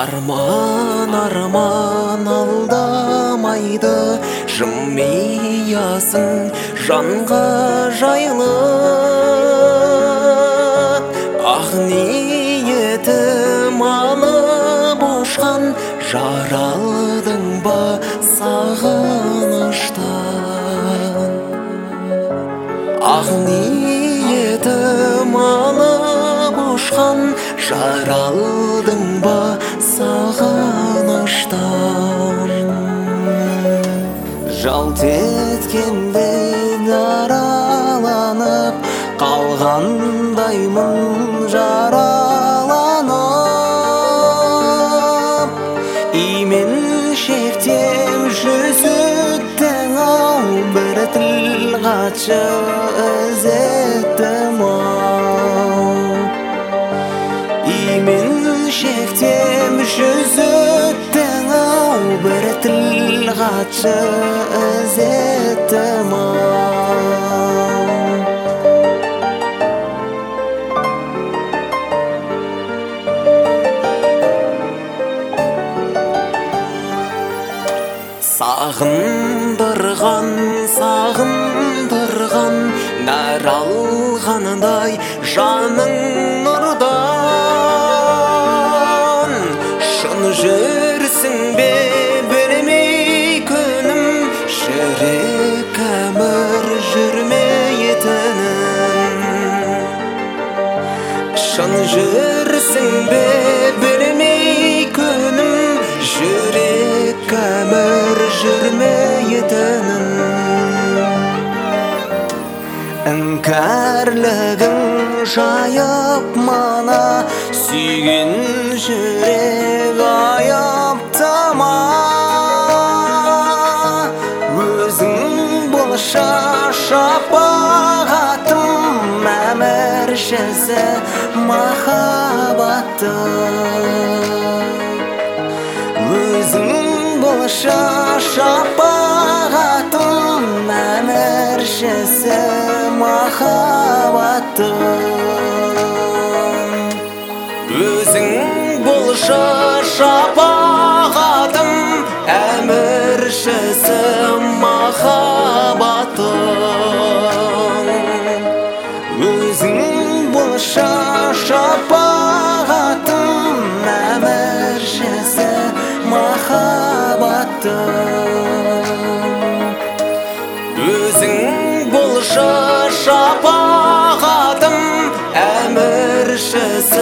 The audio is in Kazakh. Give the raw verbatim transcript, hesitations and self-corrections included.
Арман, арман алдамайды, жымиясың жанға жайлы. Ақ ниетім алып ұшқан, жаралдың ба сағыныштан. Ақ ниетім алып ұшқан, жаралдың ба сағыныштан. Жалт еткендей дараланып қалғандаймын жараланып. Имен шектем жүзіктің ау, бір тіл қатшы ізеттім ау. Имен шектем жүзіктің ау, бір тіл қатшы ізеттім ау. Сағындырған, сағындырған, нәр алғандай жаның нұрдан. Шын жүрсің бе білмей күнім, жүрек әмір жүрмейтінін. Шын жүрсің бе білмей күнім, жүрек әмір жүрмейтінін. Іңкәрлігің жайып мана, сүйген жүрек айыптама. Өзің болшы шапағатым, әміршісі махаббаттың. Өзің болшы шапағатым, әміршісі махаббаттың. Өзің болшы шапағатым, әміршісі махаббаттың. Өзің болшы шапағатым, әміршісі махаббаттың. Өзің болшы шапағатым, әміршісі